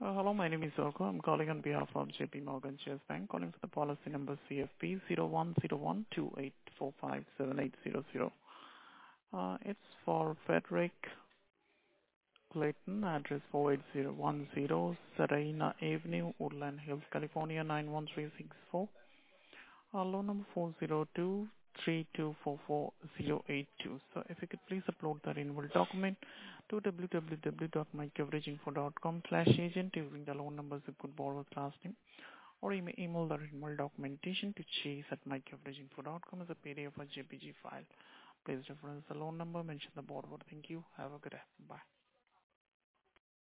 Hello, my name is Orko. I'm calling on behalf of JP Morgan Chase Bank, calling for the policy number CFP 010128457800. It's for Frederick Clayton, address 48010 Serena Avenue, Woodland Hills, California 91364. Loan number 402-3244-082. So if you could please upload the renewal document to www.mycoveraginfo.com/agent using the loan number, zip code, borrower's last name, or you may email the renewal documentation to chase@mycoveraginfo.com as a PDF or JPG file. Please reference the loan number, mention the borrower. Thank you. Have a good day. Bye.